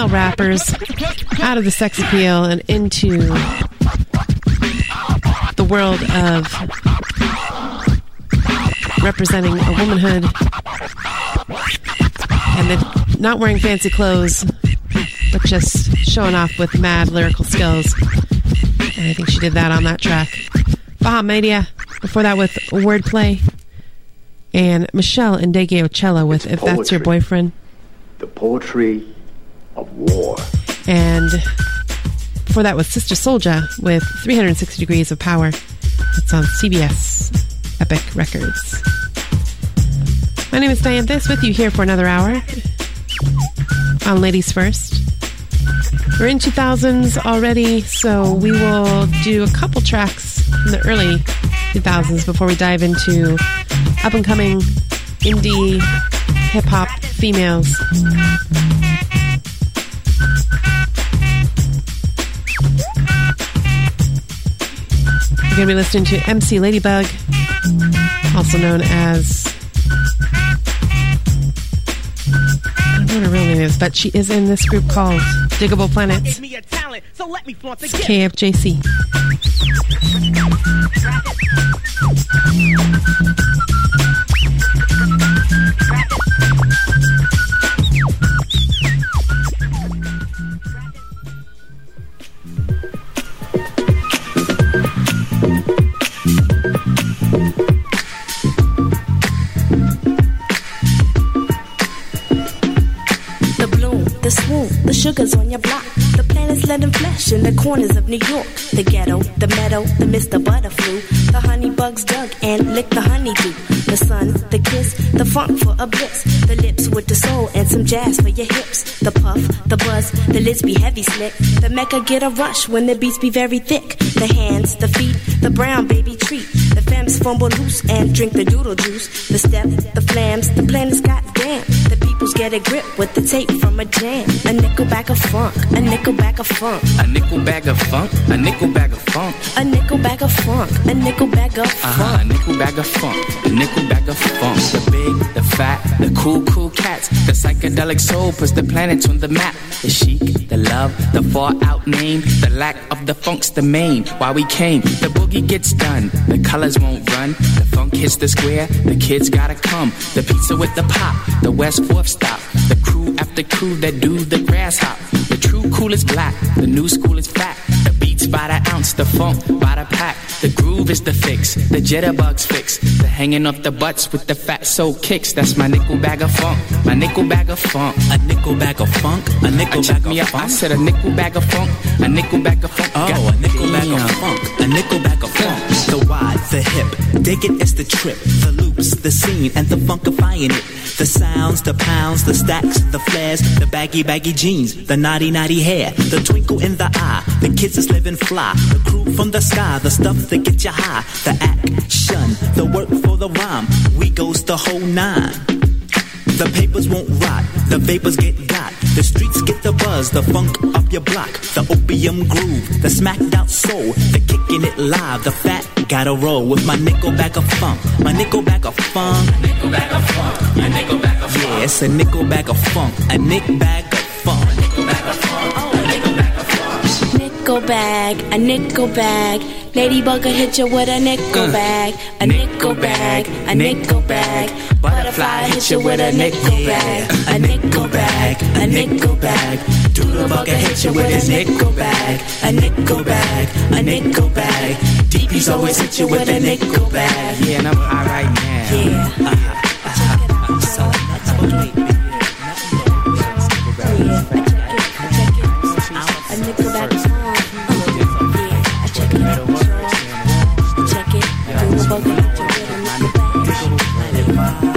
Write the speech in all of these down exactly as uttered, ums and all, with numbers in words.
male rappers out of the sex appeal and into the world of representing a womanhood and then not wearing fancy clothes but just showing off with mad lyrical skills. And I think she did that on that track. Baha Media, before that with Wordplay, and Michelle and Ndege Ochoa with If Poetry. That's Your Boyfriend. The poetry of war. And before that was Sister Souljah with three hundred sixty Degrees of Power. It's on C B S Epic Records. My name is Diane This, with you here for another hour on Ladies First. We're in two thousands already, so we will do a couple tracks from the early two thousands before we dive into up-and-coming indie hip-hop females. You're going to be listening to M C Ladybug, also known as... I don't know what her real name is, but she is in this group called Diggable Planets. It's K F J C. The swoon, the sugars on your block. The planets letting flesh in the corners of New York. The ghetto, the meadow, the Mister Butterflu. The honey bugs dug and licked the honeydew. The sun, the kiss, the funk for a bliss. The lips with the soul and some jazz for your hips. The puff, the buzz, the lids be heavy slick. The Mecca get a rush when the beats be very thick. The hands, the feet, the brown baby treat. The femmes fumble loose and drink the doodle juice. The step, the flams, the planets goddamn. The peoples get a grip with the tape from a jam. A nickel bag of funk, a nickel bag of funk. A nickel bag of funk, a nickel bag of funk. A nickel bag of funk, a nickel bag of funk. Uh-huh, a nickel bag of funk, a nickel bag of funk. The big, the fat, the cool, cool cats. The psychedelic soul puts the planets on the map. The chic, the love, the far out name. The lack of the funk's the main. Why we came, the boogie gets done. The colors won't run. The funk hits the square. The kids gotta come. The pizza with the pop. The West Fourth stop. The crew after crew that do the grass hop. The true cool is black. The new school is fat. The beats by the ounce. The funk by the pack. The groove is the fix. The jitterbugs fix. The hanging off the butts with the fat soul kicks. That's my nickel bag of funk. My nickel bag of funk. A nickel bag of funk. A nickel bag of up. funk. I said a nickel bag of funk. A nickel bag of funk. Oh, God a nickel damn. bag of funk. A nickel bag of funk. The wide, the hip. Dig it, it's the trip. The loops, the scene, and the funkifying it. The sounds, the pounds, the stacks, the flares, the baggy, baggy jeans, the naughty, naughty hair, the twinkle in the eye, the kids is living fly, the crew from the sky, the stuff that get you high, the action, the work for the rhyme, we goes the whole nine. The papers won't rot, the vapors get got, the streets get the buzz, the funk up your block, the opium groove, the smacked out soul, the kicking it live, the fat gotta roll with my nickel bag of funk, my nickel bag of funk, a nickel bag of funk, a nickel bag of funk. Yeah, it's a nickel bag of funk, a nick bag of funk, a nickel bag of funk, a nickel bag of funk. Nickel bag, a nickel bag. Ladybug will hit you with a nickel Uh, bag, a nickel bag, a nickel bag. Butterfly hit you with a nickel bag, a nickel bag, a nickel bag. Doodlebug will hit you with a nickel bag, a nickel bag, a nickel bag. D P's always hit you with a nickel bag. Yeah, and I'm high right now. Yeah. I'm so A nickel bag of funk. Yeah, I check it out. Check it. Doodlebug will hit you with a nickel bag.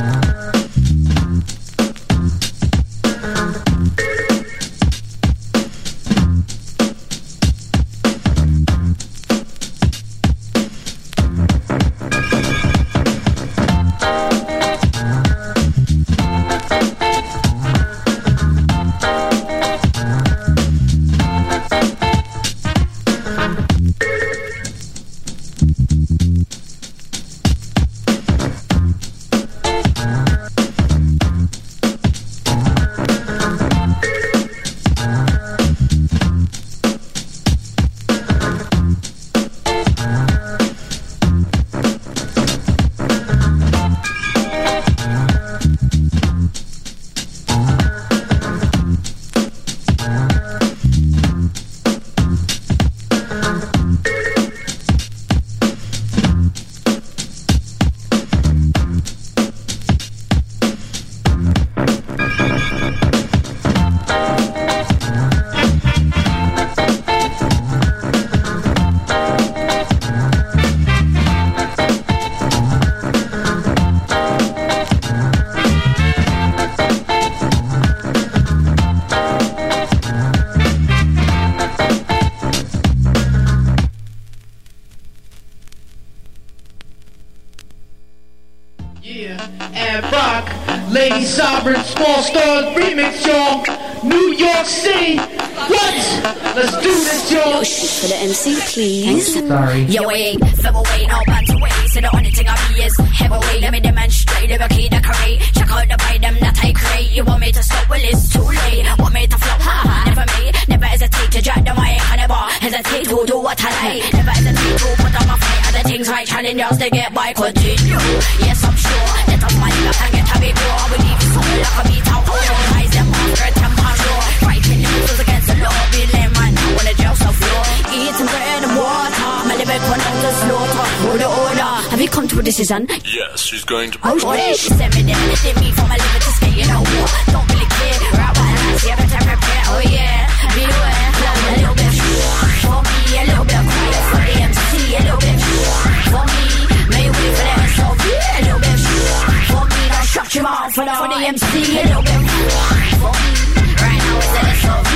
Lady Sovereign, Small Stars Remix, y'all. New York City. What? Let's do this, y'all. Yo, shh for the M C, please. Sorry. Yo, ain't featherweight, no banter way. So the only thing I be is heavyweight. Let me demonstrate the key to create. Check out the vibe, them that I create. You want me to stop? Well, it's too late. Want me to flop? Ha ha, never me. Never hesitate to drag the mic. I never hesitate to do what I like. Never hesitate to put on my fight. Other things right, challengers they get by. Continue. Yes, I'm sure. Let us money back and get a big roar. We leave it so like a beat out. All your eyes, them after a temper sure. Fighting the muscles against the law. Be lame man, on the jail cell floor. Eating bread and water. My lyric one on the slaughter. Order, order. Have you come to a decision? Yes, she's going to. Oh, shit. She sent me there. Anything me for my liver to stay, you know what? Don't really care. Right, what I see, every time prepare. Oh, yeah. Beware. A little bit for me, a little bit quiet for the M C, a little bit for me. May wait for the S O B, a little bit for me. Now shut your mouth for the, for the M C, a little bit for me. Right now it's the S O B.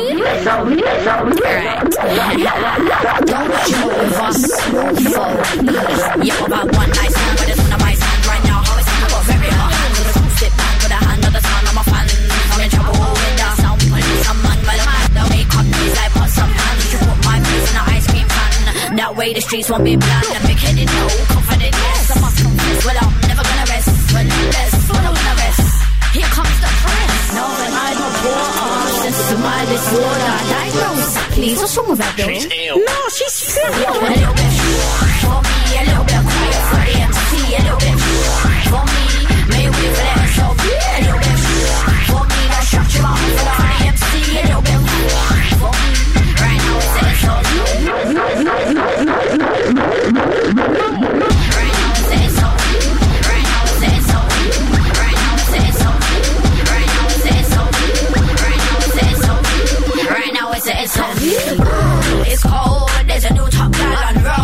Right. Don't you move us, move forward. You about one nice man, but it's not my stand right now. How it's I got very hard. With a smooth step back with a hand of the sun. I'm a fan. I'm in trouble with the sound. Police, some man, well, the wake up is like put some hands. You put my face in an ice cream pan. That way the streets won't be bland. I'm big headed, no confident, yes. I must confess, well, I'm never gonna rest. Well, let's, well, I'm gonna rest. Here comes the press. No, then I don't pour since to my disorder. Diagnose, please, what's wrong with that girl? She's ill. No, she's sick. Yo, a little bit for me, a little bit quiet for the M C, a little bit for me. May we for the S O B, a little bit for me. Now shut your mouth for the M C, a little bit for me. Right now it's the S O B. Right now it's the S O B. Right now it's the S O B. Right now it's the S O B. Right now it's the S O B. Right now it's the S O B. Right now it's the S O B. It's cold, there's a new top gal on road.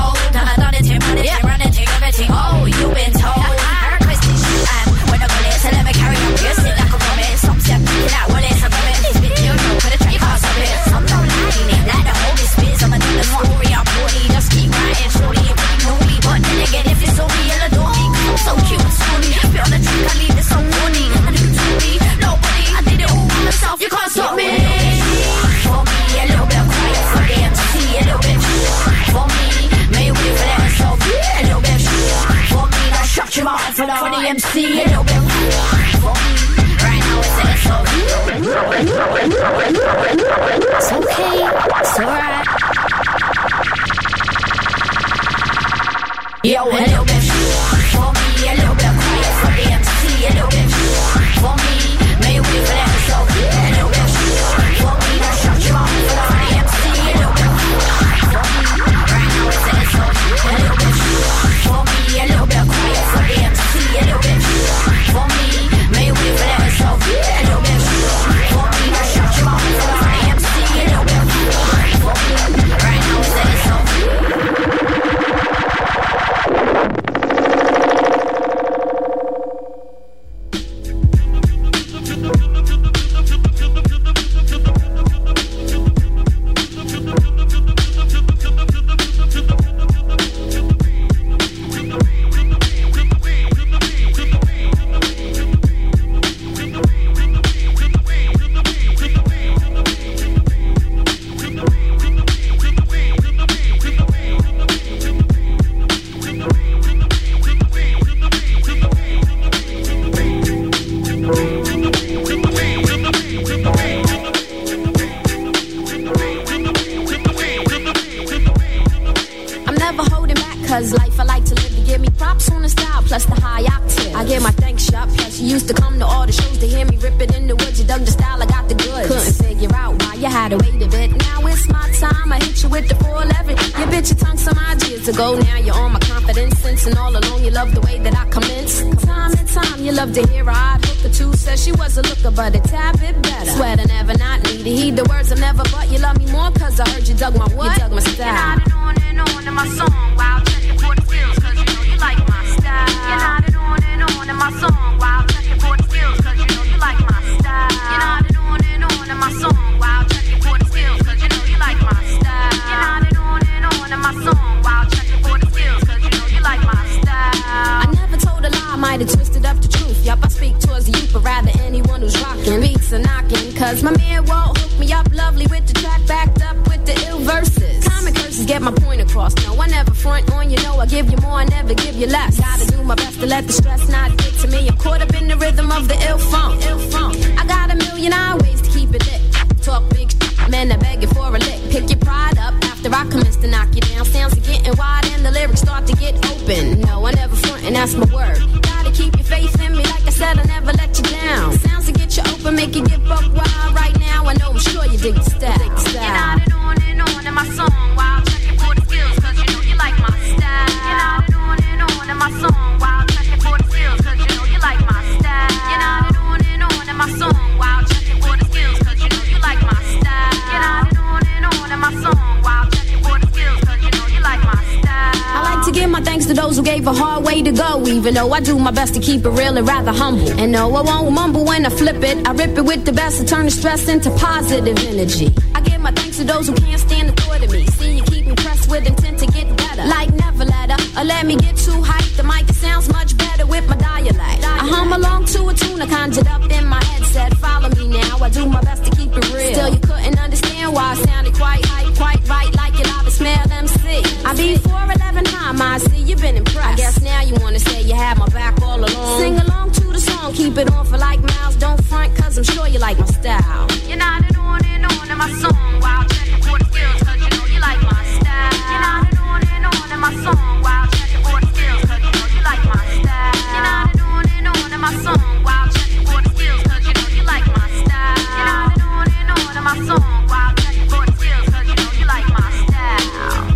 drink shop. Plus, you used to come to all the shows to hear me rip it in the woods. You dug the style, I got the goods. Couldn't figure out why you had to wait a bit. Now it's my time, I hit you with the four eleven. You bit your tongue some odd years ago. Now you're on my confidence since, and all along you love the way that I commence. Time and time, you love to hear a hot hooker too. Says she was a looker, but a tad bit better. Swear to never not need to heed the words of never, but you love me more cause I heard you dug my what? You dug my style. You nodded on and on in my song while checking for the skills, cause you know you like my style. You nodded on and on in my song while checking for the skills, cause you know you like my style. You nodded on and on in my song while checking for the skills, cause you know you like my style. You nodded on and on in my song while checking for the skills, cause you know you like my style. I never told a lie, I might have twisted up the truth. Yup, I speak towards the youth, but rather anyone who's rocking. Beats are knocking, cause my man won't hook me up lovely with the track backed up with the ill verses. Common curses get my point across. No, I never front on you, know I give you more, I never give you less. Gotta do my best to let the stress not get to me. I'm caught up in the rhythm of the ill funk. Ill funk. I got a million odd ways to keep it lit. Talk big shit, man, I beg you for a lick. Pick your pride up after I commence to knock you down. Sounds are getting wide and the lyrics start to get open. No, I never front and that's my word. Gotta keep your faith in me, like I said, I never let you down. Sounds to get you open, make you get buck wild right now. I know I'm sure you dig the style. Dig the style. You nodded on and on in my song while checking for the skills, cause you know you like my style. You nodded on and on in my song while checking for the skills, cause you know you like my style. You nodded on and on in my song while checking for the skills, cause you know you like my style. You nodded on and on in my song while checking for the skills, cause you know you like my style. I like to give my thanks to those who gave a hard way to go, even though I do my best to keep it real and rather humble. And no, I won't mumble when I flip it. I rip it with the best to turn the stress into positive energy. I give my thanks to those who can't stand the thought of me. See you keep me pressed with intent to get better. Like never let her, or let me get too hyped. The mic sounds much better with my dialect. I hum along to a tune I conjured up in my headset. Follow me now, I do my best to keep it real. Still you couldn't understand why I sounded quite hype, quite right, like you love a smell M C. I be four eleven high, I see you've been impressed. I guess now you wanna say you had my back all along. Sing along to the song, keep it on for like miles. Don't front, cause I'm sure you like my style. You nodded on and on in my song while checking for the skills, cause you know you like my style. You nodded on and on in my song while checking for the skills, cause you know you like my style. You nodded on and on in my song while checking for the skills, cause you know you like my style. You nodded on and on in my song while checking for the skills, cause you know you like my style.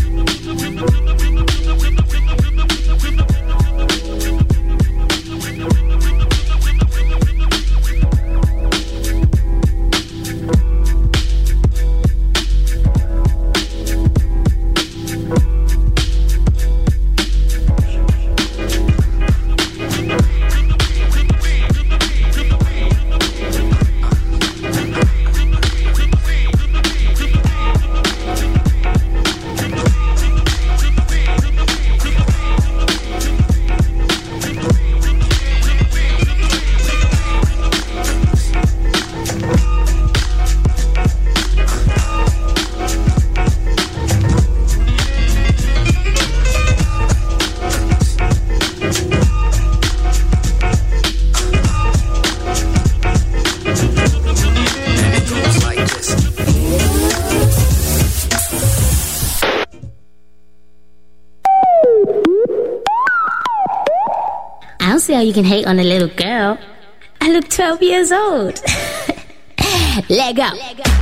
See how you can hate on a little girl. I look twelve years old. Leg up.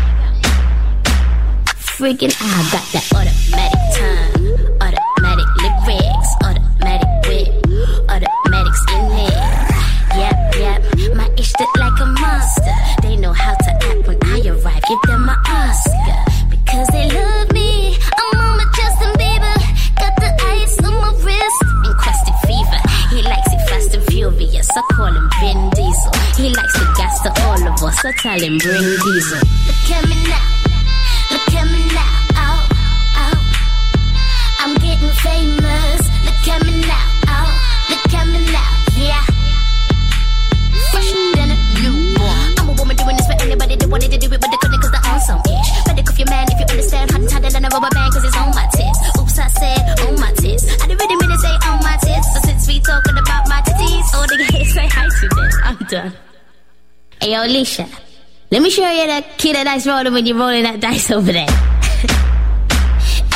Freaking I got that automatic tongue, automatic lyrics, automatic whip, automatics in there. Yep, yep, my ish look like a monster. They know how to act when I arrive. Give them my Oscar because they love me. I'm on my Justin Bieber. Got the ice on my wrist, encrusted fever. He likes it fast and furious. I call him Vin Diesel. He likes the gas to all of us. I tell him bring diesel. Look at me now. Look at me now. Oh, oh. I'm getting famous. Look at me now. Oh, look at me now. Yeah. Fresh than a newborn. I'm a woman doing this for anybody that wanted to do it, but they couldn't cause they're on some ish. Better cuff your man if you understand. Hot and tighter than a rubber band cause it's on my tits. Oops, I said on my tits. I didn't really mean to say on my tits. So since we talking about my titties, all the guys say hi to them. I'm done. Hey, yo, Alicia. Let me show you that kid of dice rolling when you're rolling that dice over there. Hey, hey.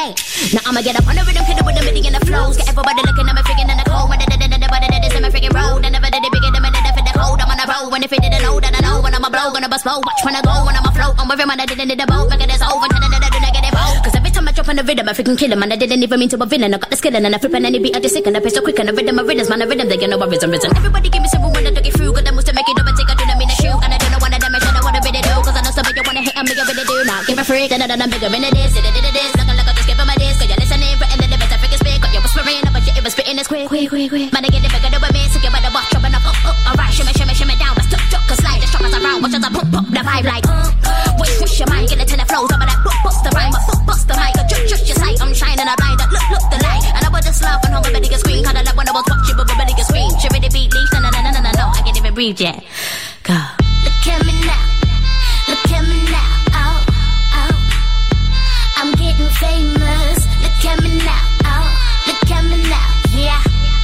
Hey, now I'ma get up on the rhythm, hit it with the MIDI and the flows. Get everybody looking at me, freaking in the cold. When I did it, anybody that is in my freaking road. I never did it bigger than me, did it for the cold. I'm on a roll. When if you didn't know, then I know. When I'm a blow, gonna bust flow. Watch when I go, when I'm a float. I'm with him, and I didn't need a boat. Making this over, turning it into negative. Cause every time I drop on the rhythm, I freaking kill him. And I didn't even mean to a villain. I got the skill and I flip and any beat, I just sick and I play so quick. And the rhythm, my rhythms, man, the rhythm, they get no worries, I'm risen. Everybody give me some room when I took it through. Cause I must make it up and take a do the mean a shoe. And I don't know one of them, I don't know what I really do. Cause I know somebody you wanna hit and me, I really do. Now give a freak, and I I'm bigger than it is. It it is, looking like I just give him my disc. Cause you're listening, written the lyrics, I freaking speak. Cause you're whispering, but you was spitting this quick, quick, quick, quick. Man, I get it bigger than me, so you better watch, dropping up, up, up. Alright, shimmy, shimmy, shimmy down, but stuck, stuck. Cause slide the strong as around, watch as I pump, pump the vibe like, uh, wish, wish your mind, get it to the flows. I'm like, bust, bust the rhyme, but bust the mic. Just, just your sight, I'm shining, I blind, look, look the light. And I was just laughing home, everybody can scream. Kinda like when I was watching, but everybody can scream. She really beat leash, no, no, no, no, no, no, I can't even breathe yet. Go. Look at me now, look at me now, oh, oh. I'm getting famous, look at me now, oh, look at me now, yeah.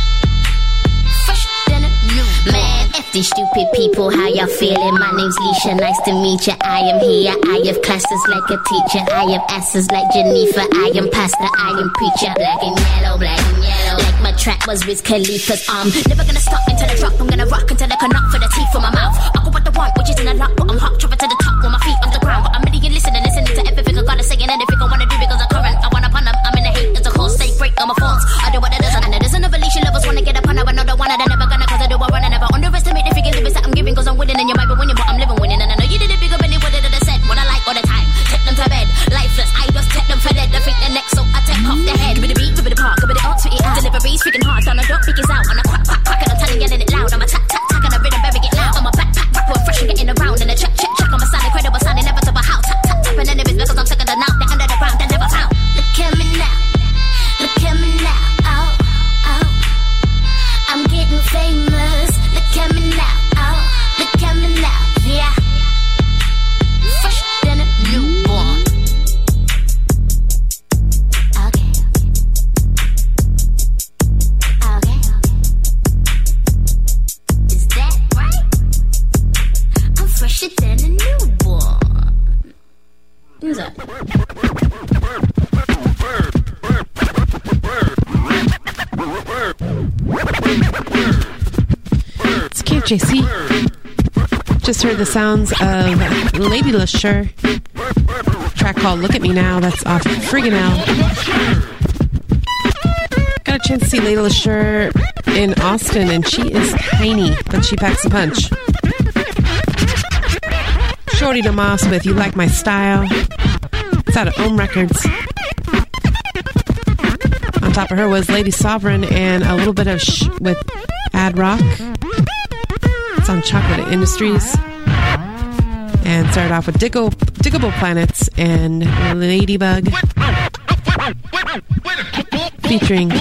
Fresh than a new man. F these stupid people, how y'all feeling? My name's Leisha, nice to meet ya. I am here, I have classes like a teacher. I have asses like Geneva. I am pastor, I am preacher. Black and yellow, black and yellow. Like my track was Wiz Khalifa's arm. Never gonna stop until I drop. I'm gonna rock until I cannot for the teeth from my mouth. I go what the want, which is in a lot, but I'm hot, travel to the top with my feet on the ground. But I'm really listening, listening to everything I gotta say and anything I wanna do because I'm current. I wanna pun them, I'm in the hate, it's a course, stay break on my faults. I do what it is, and there's another Leisha lovers wanna get up on her, another one, and they're never gonna cause I do I run and never underestimate the freaking lyrics that I'm giving cause I'm winning and you might be winning, but I'm living winning. And I know you did it bigger than you would have said. What I like all the time, take them to bed, lifeless, I just take them for dead. I think the next, so I take off their head. Give me the beat, give me the part, give me the art, spit it out. Deliveries freaking hard, down the dot, pick it out. On a quack, quack, quack, and I'm telling yelling it loud. I'm a tap, tap, tack, and a rhythm, baby, get loud. I'm a backpack, rapper, fresh and getting around. And a check, check, check, I'm a sound incredible, sounding never to a house. Tap, tap, tap, and enemies because I'm sick of the now. They're under the ground, they're never found. Look at me now, look at me now, oh, oh. I'm getting famous, look at me now, oh, look at me now, yeah. Fresh than a newborn. Okay, okay. Okay, okay. Is that right? I'm fresher than a newborn. Who's that? It's K J C. Just heard the sounds of Lady LeSure. Track called Look at Me Now. That's off Friggin' Out. Got a chance to see Lady LeSure in Austin, and she is tiny, but she packs a punch. Shorty DeMoss with You Like My Style. It's out of Ohm Records. On top of her was Lady Sovereign and a little bit of sh with Ad Rock. It's on Chocolate Industries. And started off with Diggle, Diggable Planets and Ladybug featuring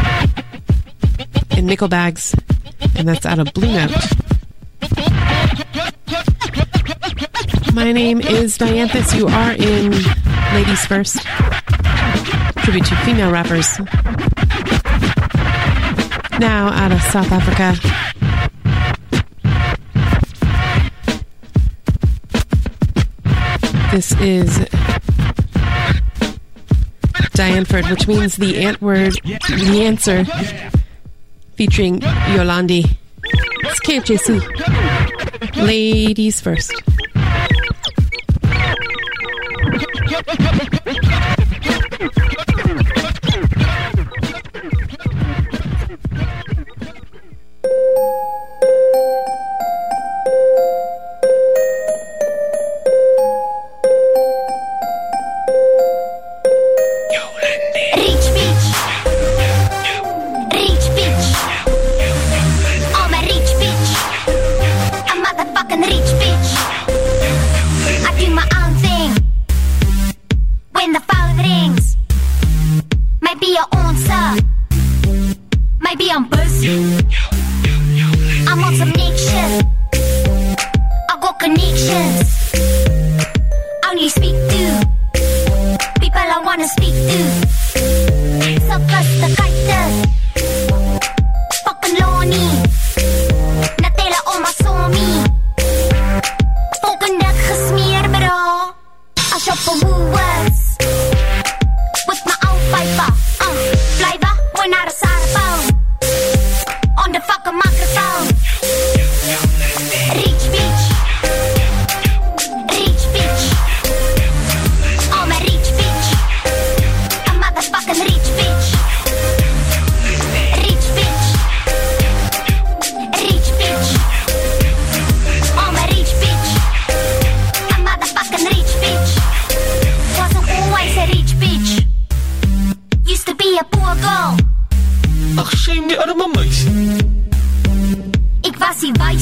in Nickel Bags. And that's out of Blue Note. My name is Dianthus. You are in Ladies First. Tribute to female rappers. Now out of South Africa. This is Dianford, which means the ant word, the answer, featuring Yolandi. It's K F J C. Ladies First. With my own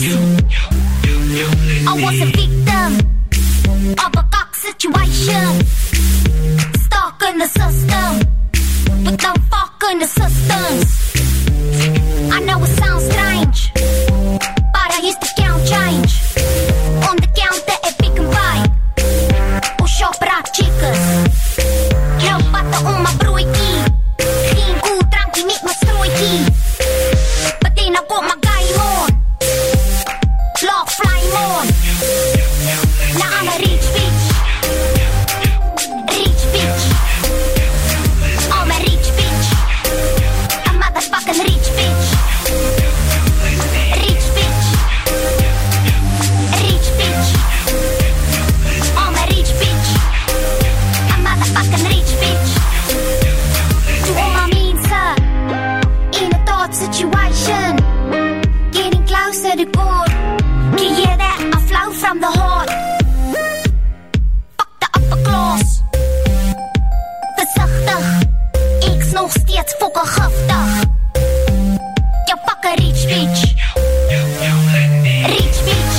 I was a victim of a cock situation. Stuck in the system with no fucking assistance. I know it sounds strange, but I used to count change on the counter at Pick n Pay. Push up para chicas. Yo bata uma broodjie. Geen koe drankie, niet mijn strooitjie. Meteen ik op mijn guy on. Log fly on. Na aan een rich bitch. Rich bitch. Oh my rich bitch. A motherfucking rich bitch. Rich bitch. Rich bitch. Oh my rich bitch. A motherfucking rich bitch. To all my means, sir. In a thought situation. Getting closer to God. Can you hear that? I flow from the heart. Fuck the upper class. Voorzichtig. Ik's nog steeds fucking giftig. You fucking rich bitch. Rich bitch.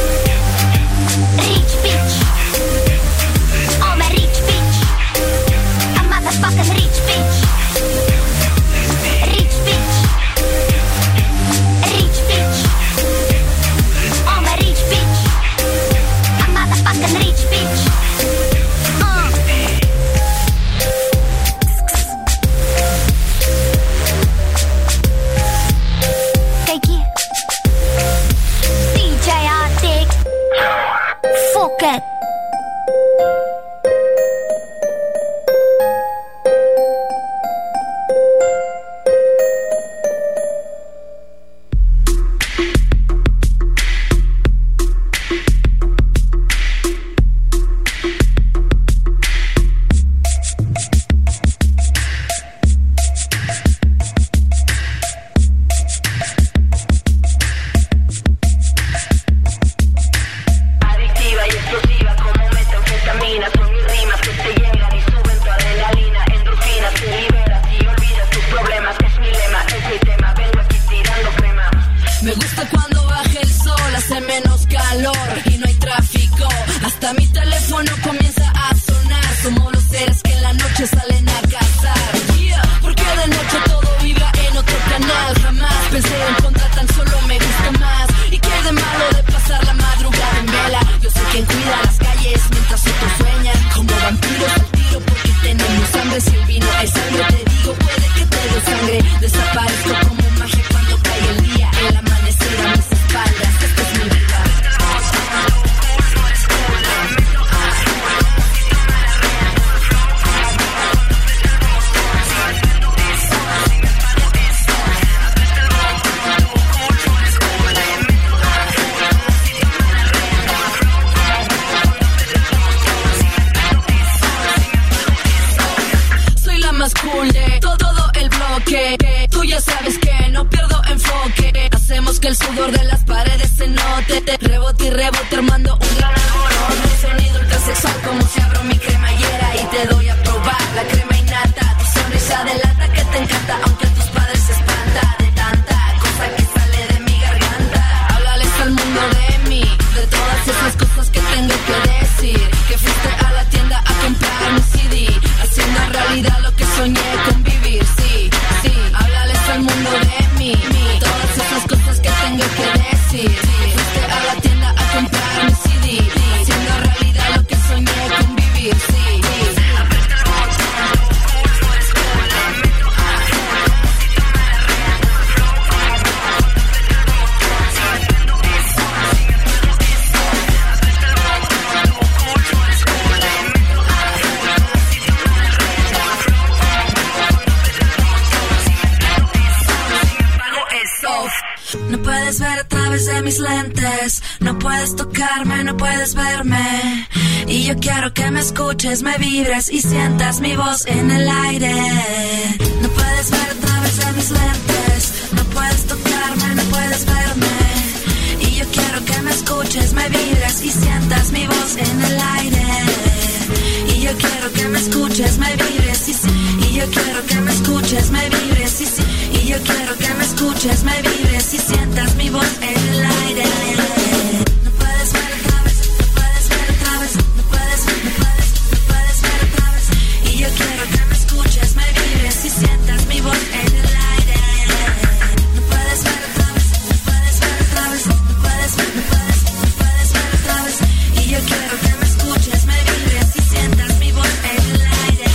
Rich bitch. Oh my rich bitch. A motherfucking rich bitch. Rich bitch. Rich bitch. Oh my rich bitch. A motherfucking rich bitch. Uh. Kijk hier. D J Arctic. Fuck it. Adictiva y explosiva como metanfetamina. Son mis rimas que te llegan y suben tu adrenalina. Endorfinas te liberas y olvidas tus problemas. Es mi lema, es mi tema. Vengo aquí tirando crema. Me gusta cuando baja el sol, hace menos calor y no hay tráfico. Hasta mi teléfono comienza a sonar. Somos los seres que en la noche salen a cazar. Yeah, porque de noche todo vibra en otro canal. Jamás pensé en contra, tan solo me gusta más. ¿Y qué hay de malo de pasar la madrugada en vela? Yo soy quien cuida las calles mientras otros sueñan. Como vampiros al tiro porque tenemos hambre. Si el vino es sangre, te digo, puede que te dé sangre. Desaparezco como magia cuando cae el día. El amanecer a mis espaldas, esta es mi vida. Soy la más cool de todo, todo el bloque. Tú ya sabes que no pierdo enfoque. Hacemos que el sudor de las paredes se note. Rebote y rebote armando un gran alboroto. Sonido ultrasexual como si abro mi cremallera y te doy a probar la crema innata. Tu sonrisa delata que te encanta, aunque a tus padres se espanta de tanta cosa que sale de mi garganta. Háblales al mundo de mí, de todas esas cosas que tengo que decir. Que fuiste a la tienda a comprar mi C D, haciendo realidad lo que soñé con vivir. Sí, sí, háblales al mundo de mí, de todas esas cosas que tengo que decir. Fuiste a la tienda a comprar mi C D, haciendo realidad lo que soñé con vivir. Sí, sí. No puedes ver a través de mis lentes, no puedes tocarme, no puedes verme. Y yo quiero que me escuches, me vibres y sientas mi voz en el aire. No puedes ver a través de mis lentes, no puedes tocarme, no puedes verme. Y yo quiero que me escuches, me vibres y sientas mi voz en el aire. Y yo quiero que me escuches, me vibres y, y yo quiero que me escuches, me vibres y, y Y yo quiero que me escuches, me vibres y sientas mi voz en el aire. No puedes ver otra vez, no puedes ver otra vez, no puedes, no puedes, no puedes ver otra vez. Y yo quiero que me escuches, me vibres y sientas mi voz en el aire. No puedes ver otra vez, no puedes ver otra vez, no puedes, no puedes, no puedes ver otra vez. Y yo quiero que me escuches, me vibres y sientas mi voz en el aire.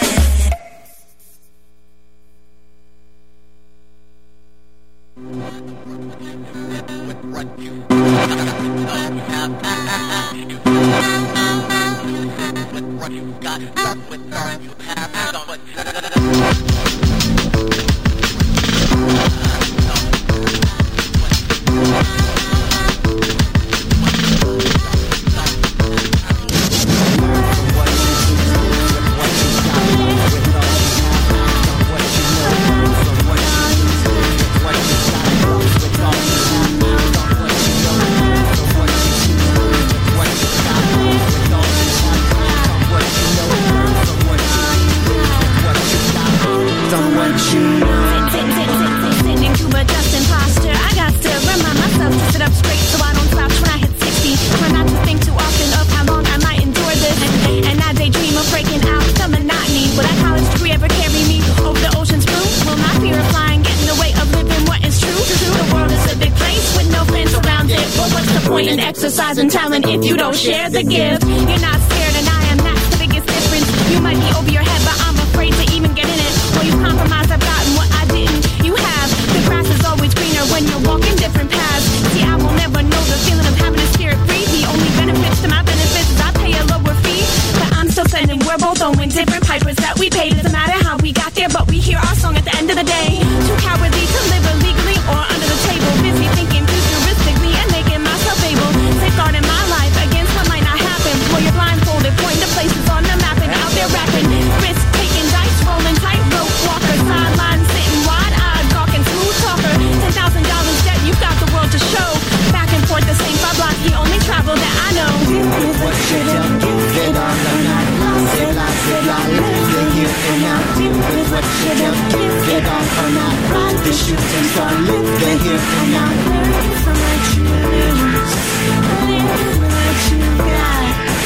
Exercising talent if you don't share the gift. You're not scared and I am, that's the biggest difference. You might be over your head but I'm afraid to even get in it. Well, you compromised, I've gotten what I didn't. You have, the grass is always greener when you're walking different paths. See, I will never know the feeling of having a spirit free. The only benefits to my benefits is I pay a lower fee. But I'm still sending, we're both owing different pipers that we pay. Doesn't matter how we got there, but we hear our song at the end of the day. Too cowardly to live illegally or under the table. Busy thinking futuristically and making myself able. Safeguarding my life against what might not happen. While you're blindfolded, pointing to places on the map and out there rapping. Risk taking, dice rolling, tightrope walker. Sideline sitting wide-eyed, gawking, smooth talker. Ten thousand dollars debt, you've got the world to show. Back and forth the same five blocks, the only travel that I know. What should have given all or not? Say la, say la, live the here and now. Deal with what should have given all or not? Ride the shooting star, live the here and now. Learn from what you lose. Live with what you got.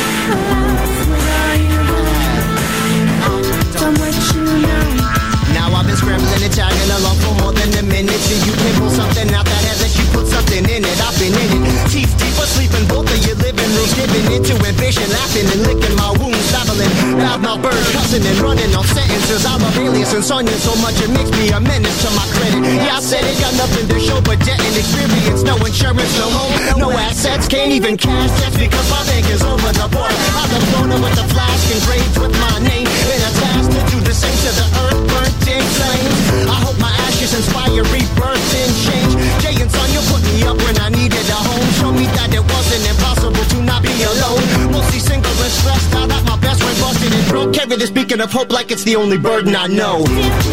Love with all you have. Act on what you know. Now I've been scrambling and tagging along for more than a minute. See, you can pull something out that has that you put something in it. I've been in it, teeth deep asleep in both of your living rooms, giving into ambition, laughing and licking my wounds, babbling loud mouth bird, cussing and running on sentences. I love alias and Sonya so much it makes me a menace to my credit. Yeah, I said it, got nothing to show but debt and experience. No insurance, no home, no assets, can't even cash checks because my bank is over the border. I've been blown up with the flash engraved with my name and a task to do the same to the earth burnt in flames. I hope my ashes inspire rebirth and change. Jay and Sonya put me up when I needed a home. Show me that it wasn't impossible to not be alone. Mostly single and stressed out that my best friend busted and broke. Carry the speaking of hope like it's the only burden I know.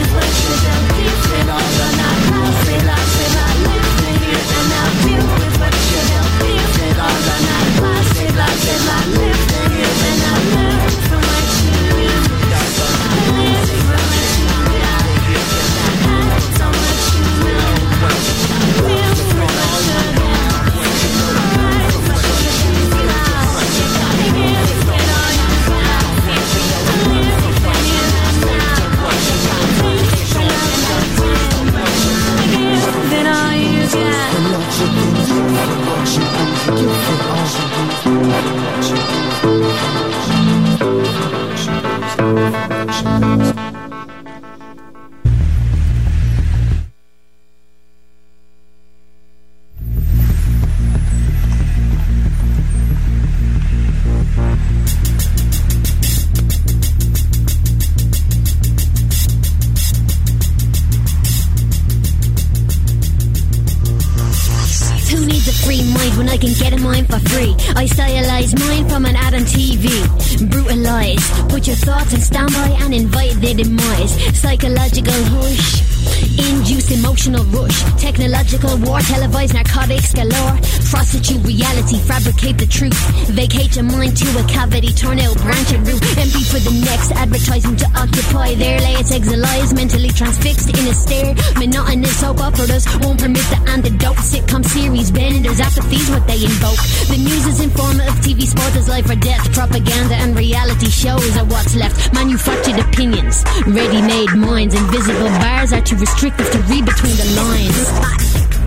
I stylize mine from an ad on T V. Brutalize, put your thoughts in standby and invite their demise. Psychological hush, induce emotional rush. Technological war, televised narcotics galore. Prostitute reality, fabricate the truth. Vacate your mind to a cavity, tornado, branch and root. Empty for the next advertising to occupy their layers. Eggs alive, mentally transfixed in a stare. Monotonous soap operas won't permit the antidote. Sitcom series, benders, apathy's what they invoke. The news is informative, T V sport is life or death. Propaganda and reality shows are what's left. Manufactured opinions, ready-made minds. Invisible bars are too restrictive to read between the lines.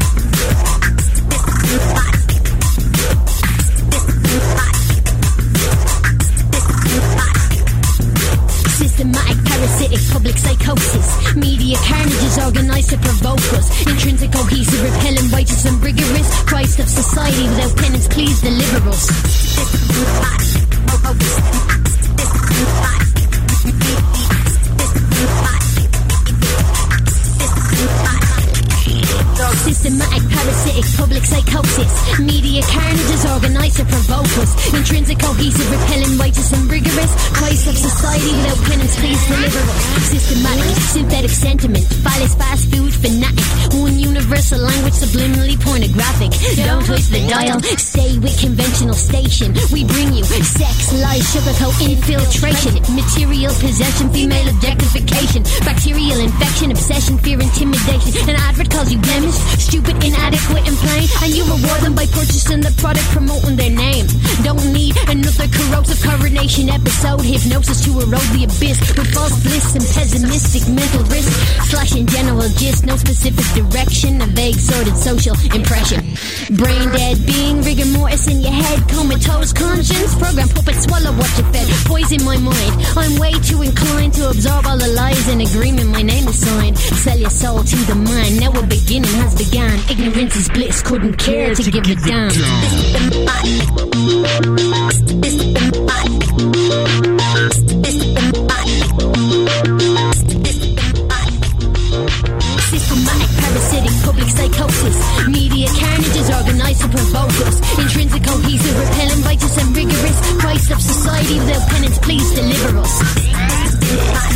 Systematic, parasitic, public psychosis. Media carnage is organised to provoke us. Intrinsic, cohesive, repellent, righteous and rigorous. Christ of society without penance, please deliver us. Systematic, parasitic, public psychosis. Media carnage is organised to provoke us. Intrinsic, cohesive, repellent, righteous and rigorous. Christ of society without penance, please deliver us. Systematic, synthetic sentiment. Phallus, fast food, fanatic. One universal language, subliminally pornographic. Don't twist the dial, stay with conventional station. We bring you sex, lies, sugarcoat, infiltration. Material possession, female objectification. Bacterial infection, obsession, fear, intimidation. An advert calls you blemished, stupid, inadequate and plain, and you reward them by purchasing the product, promoting their name. Don't need another corrosive coronation episode. Hypnosis to erode the abyss with false bliss and pessimistic mental risk. Slashing general gist, no specific direction. A vague, sordid social impression. Brain dead being, rigor mortis in your head. Comatose conscience, program puppet, swallow what you fed. Poison my mind, I'm way too inclined to absorb all the lies in agreement. My name is signed. Sell your soul to the mind. Now a beginning has begun. Ignorance is bliss, couldn't care to, to give it down. Systematic, parasitic, public psychosis. Media carnage is organised to provoke us. Intrinsic, cohesive, repellent, righteous and rigorous. Christ of society without penance, please deliver us.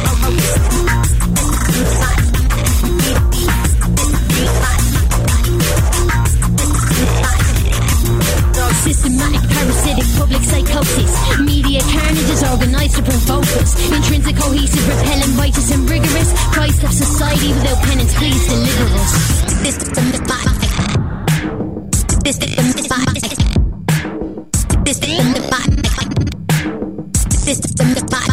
Systematic, parasitic, public psychosis. Media carnage is organised to provoke us. Intrinsic, cohesive, repellent, righteous and rigorous. Christ of society without penance, please deliver us. Systematic. Systematic. Systematic. Systematic.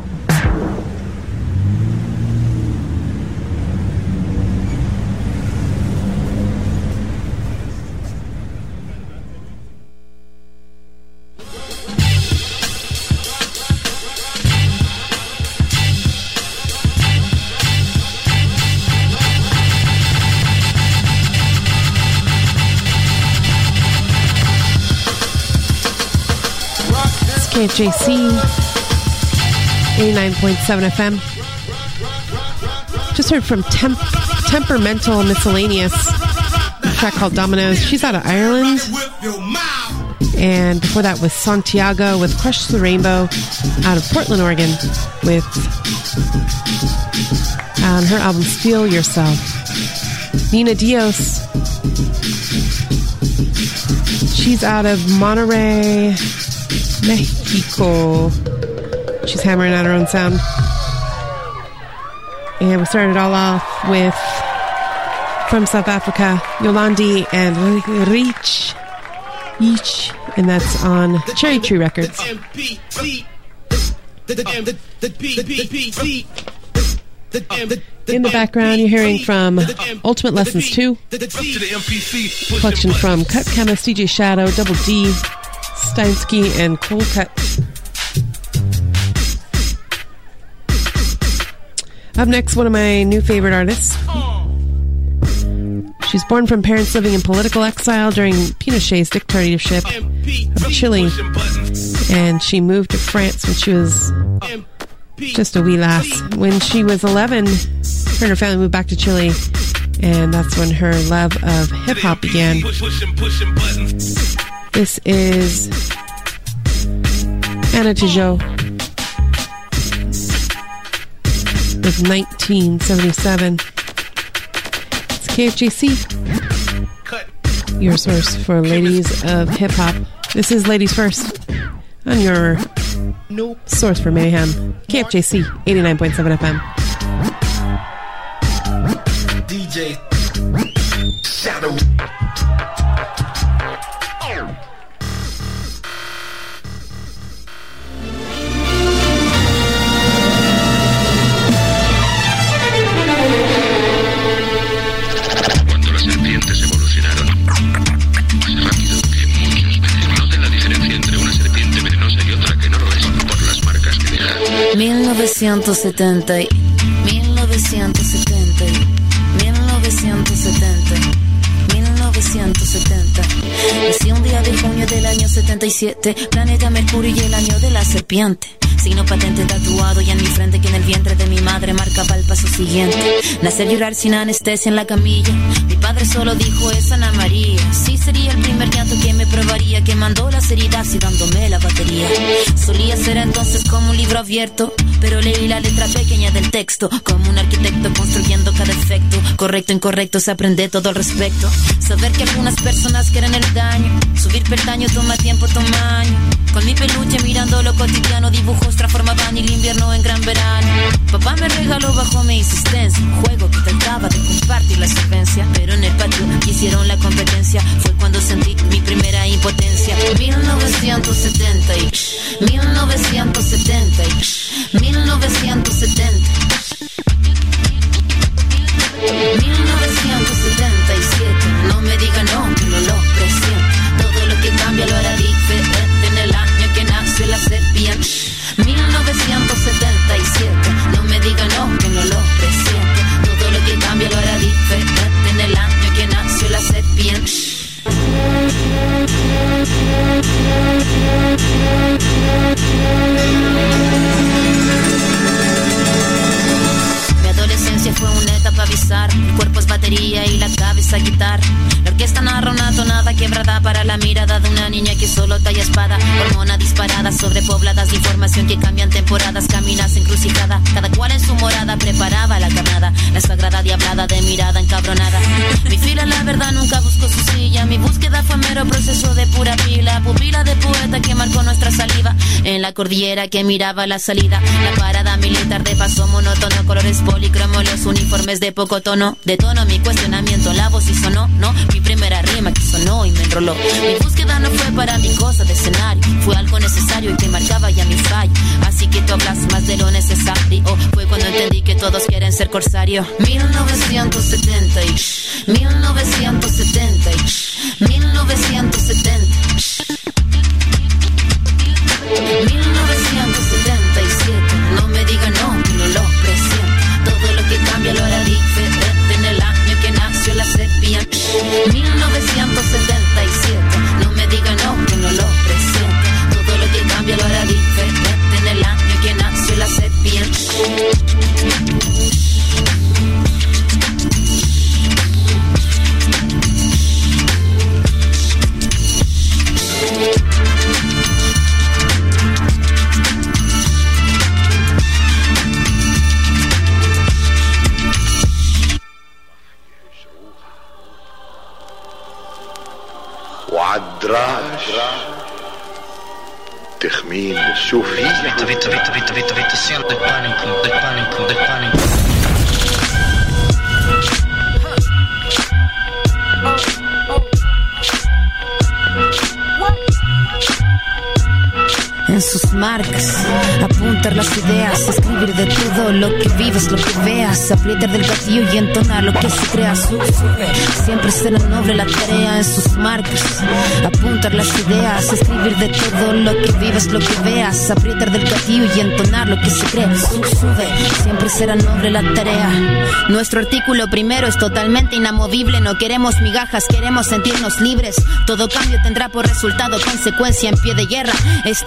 K H J C eighty-nine point seven F M. Just heard from Temp- Temperamental Miscellaneous, a track called Dominoes. She's out of Ireland. And before that was Santiago with Crush the Rainbow out of Portland, Oregon, with um, her album Steal Yourself. Nina Dios. She's out of Monterrey, Mexico. She's hammering out her own sound. And we started all off with, from South Africa, Yolandi and Reach. Each, and that's on Cherry Tree Records. In the background, you're hearing from Ultimate Lessons two, collection from Cut Chemist, D J Shadow, Double D, Steinsky, and Cold Cut. Up next, one of my new favorite artists. She's born from parents living in political exile during Pinochet's dictatorship of Chile, and she moved to France when she was just a wee lass. When she was eleven, her and her family moved back to Chile, and that's when her love of hip-hop began. This is Anna Tijoux with nineteen seventy-seven. K F J C. Cut, your source for ladies of hip hop. This is Ladies First on your nope. source for mayhem. K F J C eighty-nine point seven F M. D J Shadow. Cuando las serpientes evolucionaron más rápido que muchos venenos. Noten la diferencia entre una serpiente venenosa y otra que no lo es por las marcas que deja. mil novecientos setenta, mil novecientos setenta, mil novecientos setenta, mil novecientos setenta. Nací un día de junio del año setenta y siete, planeta Mercurio y el año de la serpiente. Signo patente tatuado y en mi frente que en el vientre de mi madre marcaba el paso siguiente. Nacer, llorar sin anestesia en la camilla. Mi padre solo dijo es Ana María. Sí, sería el primer llanto que me probaría, que mandó las heridas y dándome la batería. Solía ser entonces como un libro abierto, pero leí la letra pequeña del texto, como un arquitecto construyendo cada efecto. Correcto, incorrecto, se aprende todo al respecto. Saber que algunas personas quieren el daño, subir peldaño toma tiempo, toma año. Con mi peluche mirando lo cotidiano, dibujos transformaban el invierno en gran verano. Papá me regaló bajo mi insistencia un juego que trataba de compartir la solvencia, pero en el patio hicieron la competencia. Fue cuando sentí mi primera impotencia. mil novecientos setenta y mil novecientos setenta y mil novecientos setenta, mil novecientos setenta y siete. No me digan no, que no lo presiento. Todo lo que cambia lo hará diferente en el año que nació la serpiente. mil novecientos setenta y siete. No me digan no, que no lo presiento. Todo lo que cambia lo hará diferente en el año que nació la serpiente. Mi adolescencia fue una etapa bizarra. El cuerpo es batería y la cabeza guitarra. La orquesta narra una tonada quebrada para la mirada de una niña que solo talla espada. Hormona disparada, sobrepobladas de información que cambian temporadas. Caminas encrucijada, cada cual en su morada preparaba la carnada. La sagrada diablada de mirada encabronada. Mi fila la verdad nunca buscó su silla. Mi búsqueda fue mero proceso de pura pila. Pupila de poeta que marcó nuestra saliva. En la cordillera que miraba la salida. La parada militar de paso monótono. Colores policromos, los uniformes de poco tono. De tono mi cuestionamiento, la voz y sonó, no. Mi primera rima que sonó y me enroló. Mi búsqueda no fue para mi cosa de escenario. Fue algo necesario y que marcaba ya mi fallo. Así que tú hablas más de lo necesario. Fue cuando entendí que todos quieren ser corsario. mil novecientos setenta y mil novecientos setenta y mil novecientos setenta, mil novecientos setenta y siete. No me digan no, que no lo presiento. Todo lo que cambia lo hará diferente en el año que nació la serpiente. mil novecientos setenta y siete. No me digan no, que no lo presiento. Todo lo que cambia lo hará diferente en el año que nació la serpiente. وعالدراج تخمين شو في Vito, Vito, Vito, Vito, Vito, Vito, siento il panico, del panico, del panico. En sus marcas, apuntar las ideas, escribir de todo lo que vives, lo que veas, apretar del gatillo y entonar lo que se crea. Sube, siempre será noble la tarea. En sus marcas, apuntar las ideas, escribir de todo lo que vives, lo que veas, apretar del gatillo y entonar lo que se crea. Sube, siempre será noble la tarea. Nuestro artículo primero es totalmente inamovible. No queremos migajas, queremos sentirnos libres. Todo cambio tendrá por resultado consecuencia en pie de guerra. Estamos en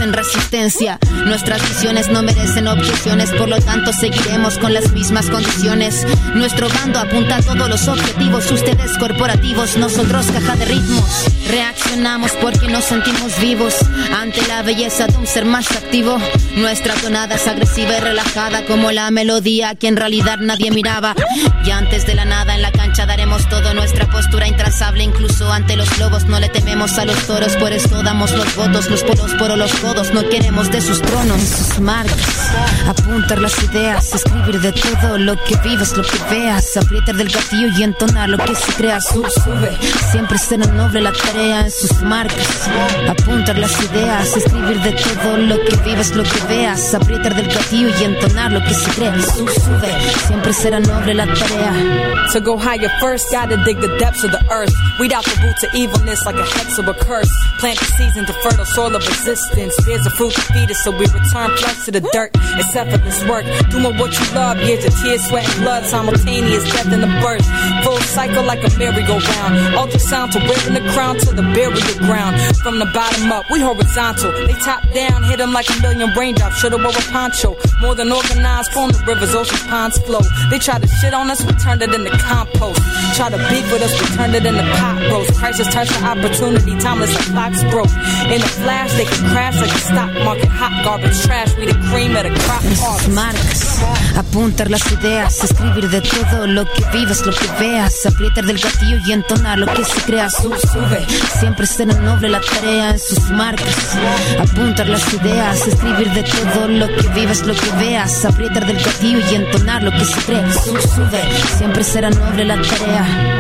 en resistencia. Nuestras visiones no merecen objeciones, por lo tanto seguiremos con las mismas condiciones. Nuestro bando apunta a todos los objetivos, ustedes corporativos, nosotros caja de ritmos. Reaccionamos porque nos sentimos vivos ante la belleza de un ser más activo. Nuestra tonada es agresiva y relajada como la melodía que en realidad nadie miraba. Y antes de la nada en la cancha daremos todo, nuestra postura intrazable. Incluso ante los lobos no le tememos a los toros, por esto damos los votos, los poros por los codos. No queremos de sus tronos, sus marcas, apuntar las ideas, escribir de todo lo que vives, lo que veas, aprietar del gatillo y entonar lo que se crea. Sub, sube, siempre será noble la tarea en sus marcas, apuntar las ideas, escribir de todo lo que vives, lo que veas, aprietar del gatillo y entonar lo que se crea. Sub, sube, siempre será noble la tarea. To go higher first, gotta dig the depths of the earth. Weed out the root to evilness like a hex or a curse. Plant the seeds into fertile soil of resistance. Bears the fruit to feed us, so we return flesh to the dirt. It's effortless work, doing what you love. Years of tears, sweat, and blood, simultaneous death and the birth. Full cycle like a merry-go-round. Ultrasound to wearing the crown to the burial ground. From the bottom up, we horizontal. They top down, hit them like a million raindrops. Should've wore a poncho. More than organized, form the rivers, oceans, ponds flow. They try to shit on us, we turned it into compost. Try to beef with us, we turned it into pot roast. Crisis turns to opportunity, timeless like clocks broke. In a flash, they can crash like a stock market. Hot garbage trash, we the cream of the crop harvest. Marcas, apuntar las ideas, escribir de todo lo que vives, lo que veas, aprietar del gatillo y entonar lo que se crea. Sub, sube, siempre será noble la tarea en sus marcas, apuntar las ideas, escribir de todo lo que vives, lo que veas, aprietar del gatillo y entonar lo que se crea. Sub, sube, siempre será noble la tarea.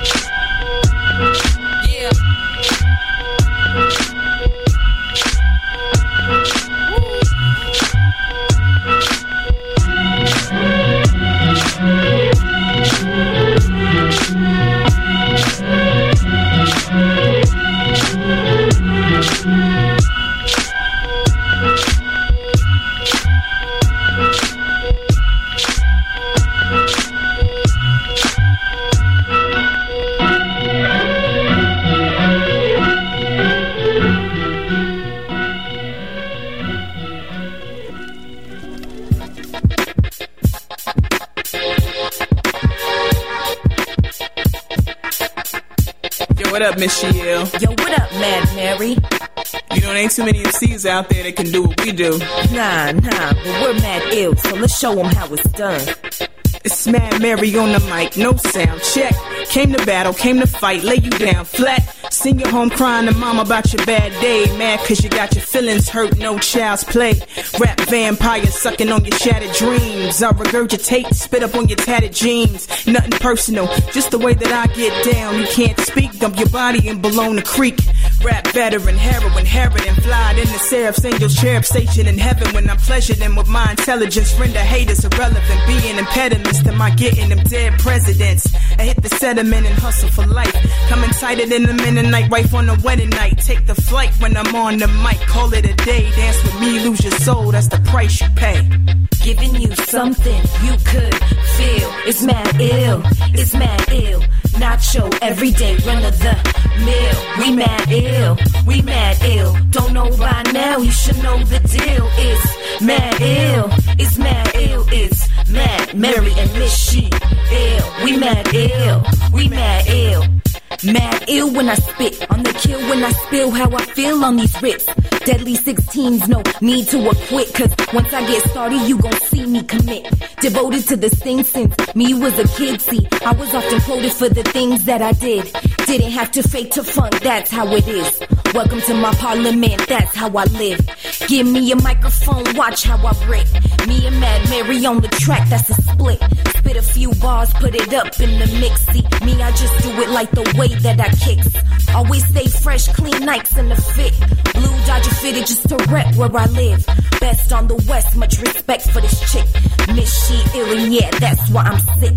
What up, Miss Shiel? Yo, what up, Mad Mary? You know, there ain't too many M Cs out there that can do what we do. Nah, nah, but we're mad ill, so let's show them how it's done. It's Mad Mary on the mic, no sound check. Came to battle, came to fight, lay you down flat. Sing your home crying to mama about your bad day. Mad cause you got your feelings hurt, no child's play. Rap vampire sucking on your shattered dreams. I regurgitate, spit up on your tattered jeans. Nothing personal, just the way that I get down. You can't speak, dump your body in Bologna Creek. Rap veteran, heroin, Herod and fly in the seraphs, angels, cherub station in heaven. When I'm pleasured them with my intelligence, render haters irrelevant, being impediments to my getting them dead presidents. I hit the sediment and hustle for life. Coming tighter than the Mennonite wife on a wedding night. Take the flight when I'm on the mic, call it a day. Dance with me, lose your soul, that's the price you pay. Giving you something you could feel. It's mad ill, it's mad ill. Nacho, everyday run of the mill. We mad ill, we mad ill. Don't know by now, you should know the deal. It's mad ill, it's mad ill. It's Mad Mary and Miss She ill. We mad ill, we mad ill. Mad ill when I spit, on the kill when I spill how I feel on these rips. Deadly sixteens, no need to acquit, cause once I get started, you gon' see me commit. Devoted to this thing since me was a kid, see, I was often quoted for the things that I did. Didn't have to fake to funk, that's how it is. Welcome to my parliament, that's how I live. Give me a microphone, watch how I rip. Me and Mad Mary on the track, that's a split. Spit a few bars, put it up in the mix. See, me, I just do it like the way that I kicks. Always stay fresh, clean Nikes in the fit. Blue Dodger fitted just to rep where I live. Best on the west, much respect for this chick. Miss She ill and yeah, that's why I'm sick.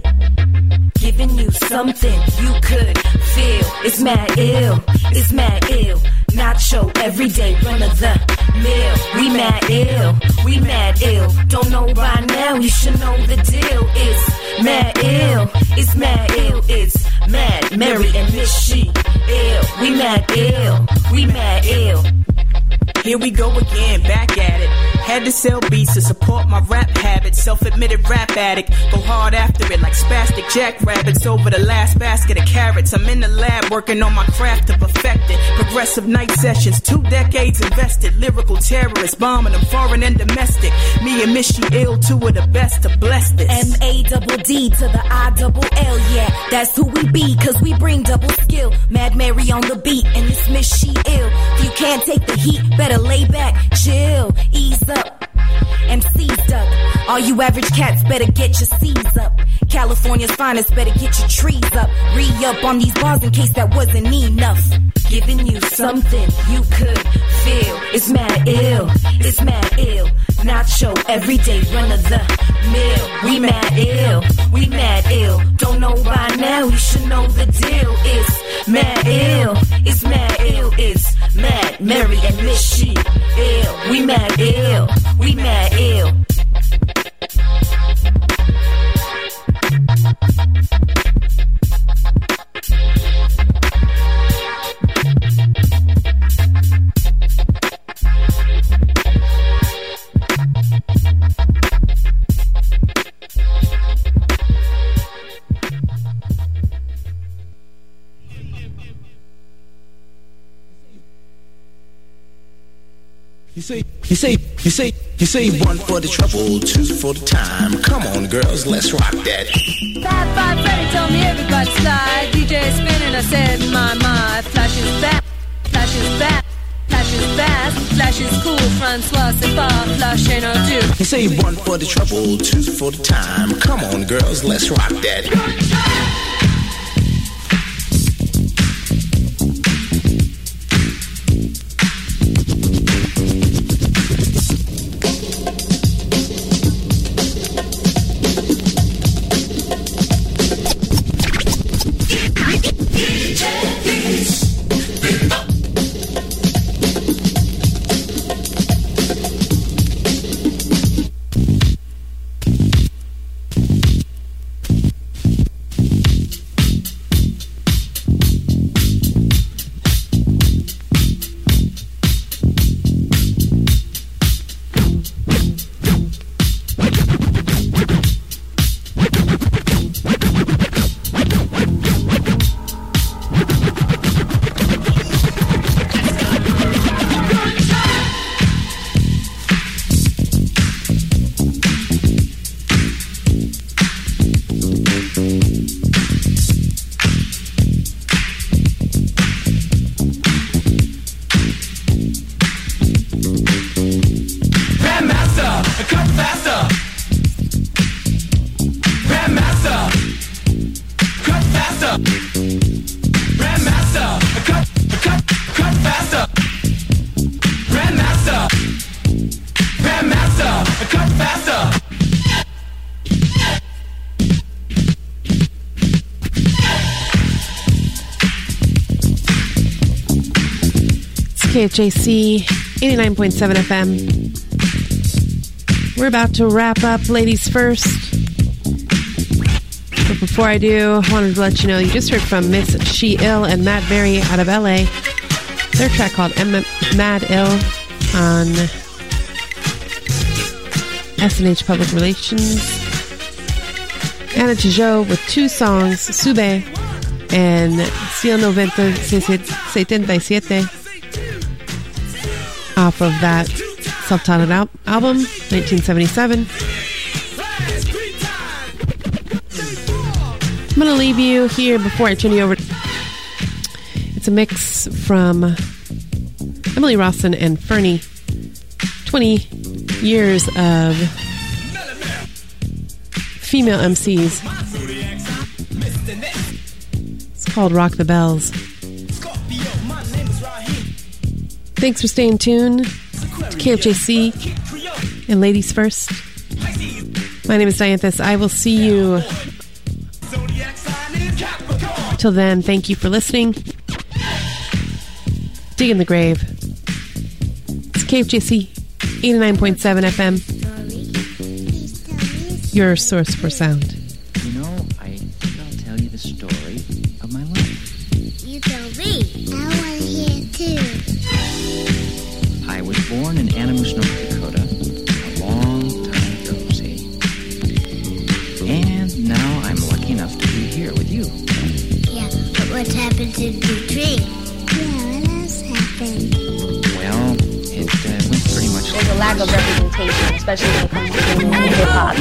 Giving you something you could feel. It's mad ill, it's mad ill. Nacho, everyday run of the mill. We mad ill, we mad ill. Don't know by now, you should know the deal. It's mad ill, it's mad ill. It's Mad Mary and Miss She ill. We mad ill, we mad ill. Here we go again, back at it. Had to sell beats to support my rap habit. Self-admitted rap addict. Go hard after it like spastic jackrabbits over the last basket of carrots. I'm in the lab working on my craft to perfect it. Progressive night sessions, two decades invested. Lyrical terrorists bombing them foreign and domestic. Me and Miss She Ill, two of the best to bless this. M A double D to the I double L, yeah, that's who we be, cause we bring double skill. Mad Mary on the beat, and it's Miss She Ill. If you can't take the heat, better lay back, chill, ease up. M C's duck. All you average cats better get your C's up. California's finest better get your trees up. Re-up on these bars in case that wasn't enough. Giving you something you could feel. It's mad ill, it's mad ill. Nacho, everyday run of the mill. We mad ill, we mad ill. Don't know by now, you should know the deal. It's mad ill, it's mad ill. It's Mad Mary and Miss She Ill. We mad ill, we mad ill. You say, you say, you say, you say one for the trouble, two for the time. Come on, girls, let's rock that. Five, five, Freddy told me everybody slide. D J spinning, I said, my, my. Flash is back, flash is back, flash is fast, flash is cool. Francois, c'est pas, flash ain't no do. You say one for the trouble, two for the time. Come on, girls, let's rock that. K H A C eighty-nine point seven F M. We're about to wrap up Ladies First. But before I do, I wanted to let you know you just heard from Miss She Ill and Mad Mary out of L A. Their track called M- Mad Ill on S N H Public Relations. Anna Tijoux with two songs, Sube and Cielo noventa setenta y siete, off of that self-titled al- album, nineteen seventy-seven. I'm going to leave you here before I turn you over. It's a mix from Emily Rawson and Fernie. twenty years of female M Cs. It's called Rock the Bells. Thanks for staying tuned to K H A C and Ladies First. My name is Dianthus. I will see you. Till then, thank you for listening. Dig in the grave. It's K H A C eighty-nine point seven F M. Your source for sound. You know, I think I'll tell you the story of my life. You tell me. I want to hear too. I was song? Well, it uh, went pretty much. There's a lack of representation, especially when it comes to women in hip hop.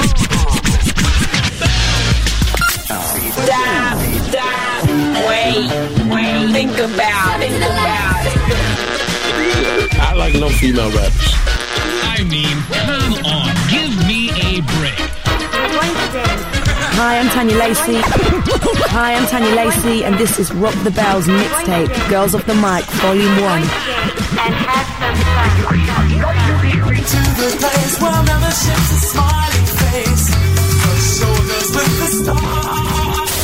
Stop, stop, wait, wait, think about it, think about it. I like no female rappers. I mean, come on, give me a break. Hi, I'm Tanya Lacey. Hi, I'm Tanya Lacey, and this is Rock the Bells mixtape, Girls Off the Mic, Volume One. And have some fun. To the place where never ships a smiling face. Her shoulders with the stars.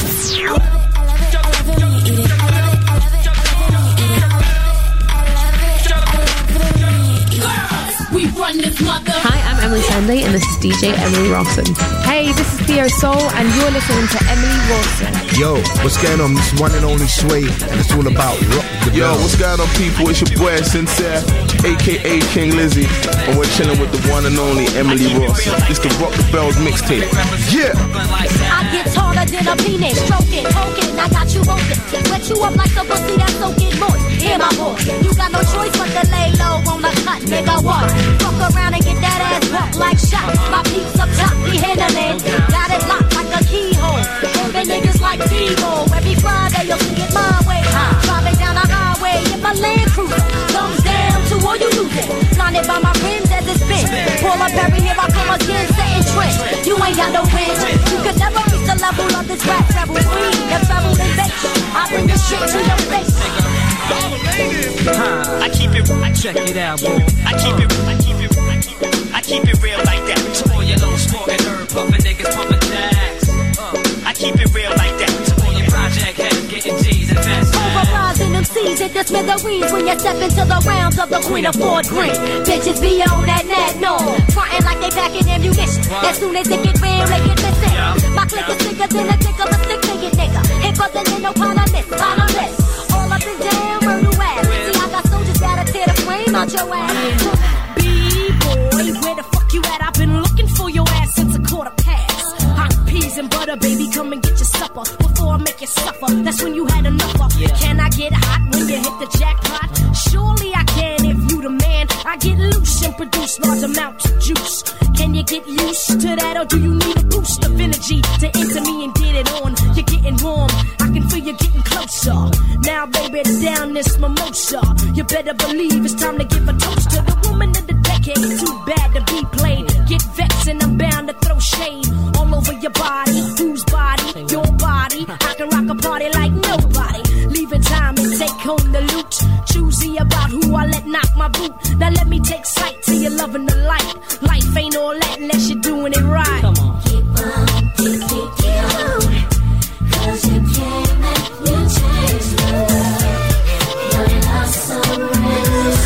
We run this mother. Hi, I'm Emily Sandley, and this is D J Emily Rawson. Hey, this is Theo Soul, and you're listening to Emily Rawson. Yo, what's going on? This one and only Sway, and it's all about Rock the Yo, Bells. what's going on, people? It's your boy Sincere, aka King Lizzy, and we're chilling with the one and only Emily Rawson. It's the Rock the Bells mixtape. Yeah! I get taller than a penis, stroking, poking, I got you open. Wet you up like a pussy that's soaking moist. Hear my voice, you got no choice but to lay low on the cut, nigga, what? Fuck around and get that ass bumped like shot. My peeps up top, be handling. Got it locked like a keyhole. Moving niggas like Devo. Every Friday you'll see it my way. Driving down the highway in my Land Cruiser. Thumbs down to all you losing. Blinded by my rims as it's spin. Pull up every here I come again, setting trends. You ain't got no wins. You could never reach the level of this rap travel free. That travel in base. I bring this shit to your face. I keep it, I check it out, boy. I keep it, I keep it, I keep it, I keep it real like that. To all your little smoking herb puffin' niggas pumping jacks. Uh, I keep it real like that. To all your project heads getting G's and fast. Overrising them C's hit the smithereens when you step into the rounds of the Queen of Ford Green. Bitches be on that net, no. Frontin' like they packing ammunition. As soon as they get real, they get missing. My click is thicker than a tick of a stick-figure nigga. Hit button in no pile of this, pile of this. All up and down, murder ass. See, I got soldiers that'll tear the flame out your ass. B-boy, where the fuck you at? I've been looking for your ass since a quarter past. Hot peas and butter, baby, come and get your supper before I make you suffer. That's when you had enough of. Yeah. Can I get hot when you hit the jackpot? Surely I can if you the man. I get loose and produce large amounts of juice. Can you get used to that, or do you need a boost of energy to enter me and get it on? You're getting warm, I can feel you getting closer. Now, baby, down this mimosa. You better believe it's time to give a toast to the woman of the decade. Too bad to be played. Get vexed and I'm bound to throw shade all over your body. Whose body? Your body. I can rock a party like nobody. Leaving time and take home the loot. Choosy about who I let knock my boot. Now let me take sight till you're loving the light. Life ain't all that unless you're doing it right. Come on. Keep on, keep, keep, keep on. Cause you can't make me change the world. You're not so rich.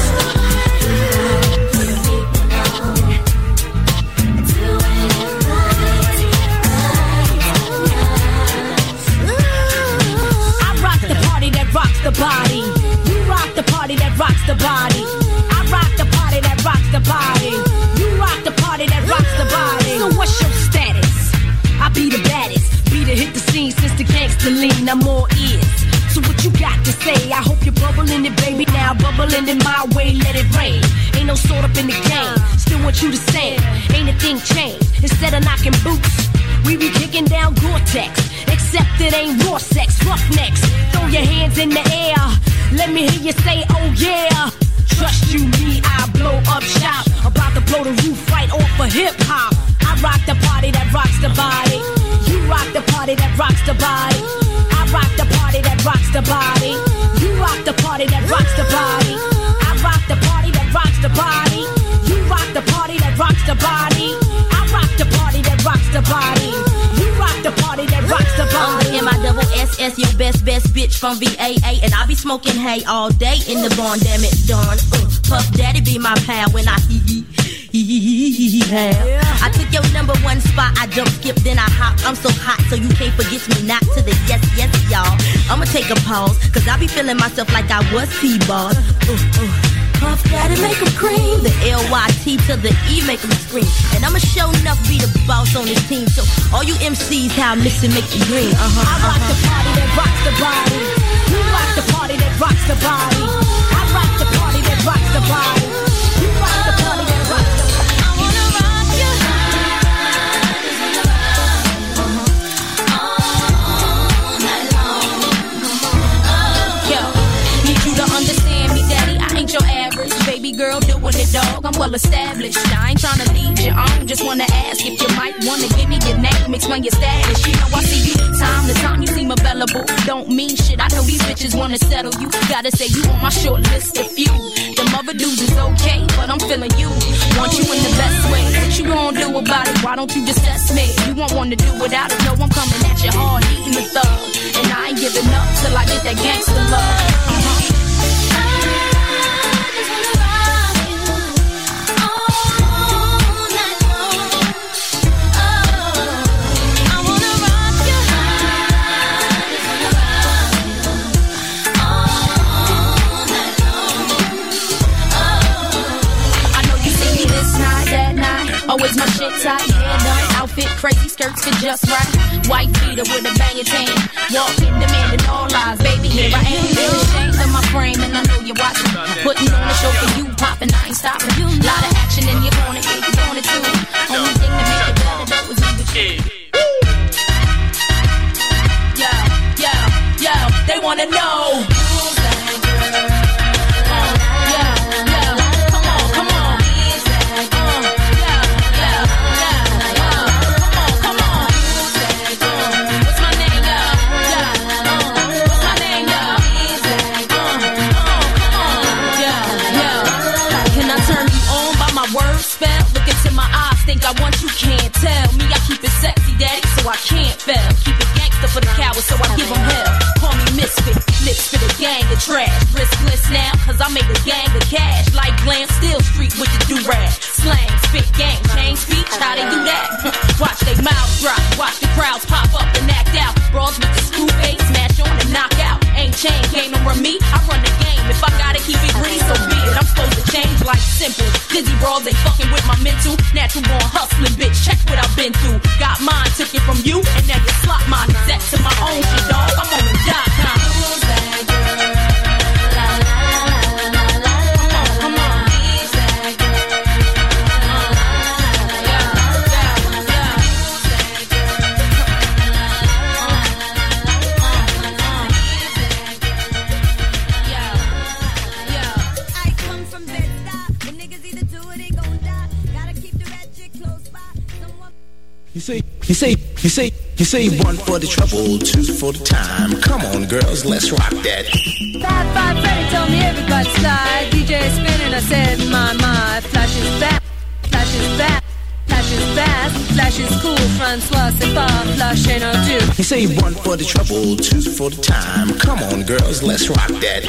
Rocks the body. You rock the party that rocks the body. I rock the party that rocks the body. You rock the party that rocks the body. So what's your status? I be the baddest. Be the hit the scene since the gangster lean. I'm all ears. So what you got to say? I hope you're bubbling it, baby. Now bubbling in my way, let it rain. Ain't no sort up in the game. Still want you to sing. Ain't a thing changed. Instead of knocking boots, we be kicking down Gore-Tex. Except it ain't raw sex, roughnecks. Throw your hands in the air. Let me hear you say, oh yeah. Trust you, me, I blow up shop. About to blow the roof right off of hip-hop. I rock the party that rocks the body. You rock the party that rocks the body. I rock the party that rocks the body. You rock the party that rocks the body. I rock the party that rocks the body. You rock the party that rocks the body. I rock the party that rocks the body. You rock the party that rocks the body. I'm the M I double S S, your best, best bitch from V A A. And I be smoking hay all day in the barn, damn it, darn. Uh, Puff Daddy be my pal when I hee hee. Yeah. I took your number one spot, I jump, skip, then I hop. I'm so hot, so you can't forget me not to the yes, yes, y'all. I'ma take a pause, cause I be feeling myself like I was T-Ball. Uh, uh. Puff Daddy make them cream. The L Y T to the E make them scream. And I'ma show enough be the boss on this team. So all you M Cs, how I miss it, make you green. Uh-huh, I rock uh-huh. the party that rocks the body. You rock the party that rocks the body. I rock the party girl doing it, dog. I'm well established. I ain't tryna lead you on. Just wanna ask if you might wanna give me your name, explain your status. You know I see you time to time. You seem available. Don't mean shit. I know these bitches wanna settle you. Gotta say you on my short list of few. Them other dudes is okay, but I'm feeling you. Want you in the best way. What you gonna do about it? Why don't you just test me? You won't wanna do without it. No, I'm coming at you hard, eating the thug, and I ain't giving up till I get that gangster love. Uh-huh. Always my shit tight, hair done, outfit crazy, skirts fit just right. White feeder with a banging tan, walking, demanding all lies. Baby, here I am, ain't ashamed of my frame, and I know you're watching. Putting on a show for you, popping, I ain't stopping. Lot of action in your corner, yeah, you want it too. Only thing to make it better, though, is you with you. Yo, yo, yo, they wanna know. I want you can't tell me I keep it sexy, daddy, so I can't fail. Keep it gangster for the cowards, so I give them hell. Call me misfit, lips for the gang of trash. Riskless now, cause I made a gang of cash. Like glam, still street with the do-rag. Slang, spit, gang, change speech, how they do that? Watch they mouths drop, watch the crowds pop up and act out. Brawls with the screw face, smash on and knock out. Ain't chain, game over me, I run the game. If I gotta keep it green, so be it. I'm supposed to change like simple. Dizzy brawls ain't fucking with my mental. Natural born hustling, bitch, check what I've been through. Got mine, took it from you, and now you slot mine. Set to my own shit, dog. I'm on the dot com. You say, you say, you say, you say one for the trouble, two for the time. Come on, girls, let's rock that. Five, five, Freddy told me everybody slide. D J spinning, I said, my, my. Flash is back, flash is back, flash is fast, flash is cool. Francois, c'est pas, flash ain't no two. You say one for the trouble, two for the time. Come on, girls, let's rock that.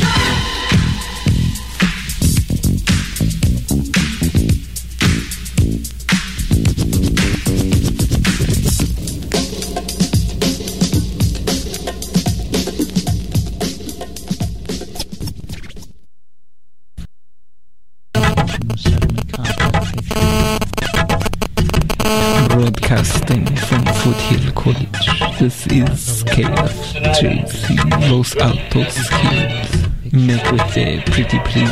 Broadcasting from Foothill College. This is K F J C Los Altos Hills. Met with the pretty please.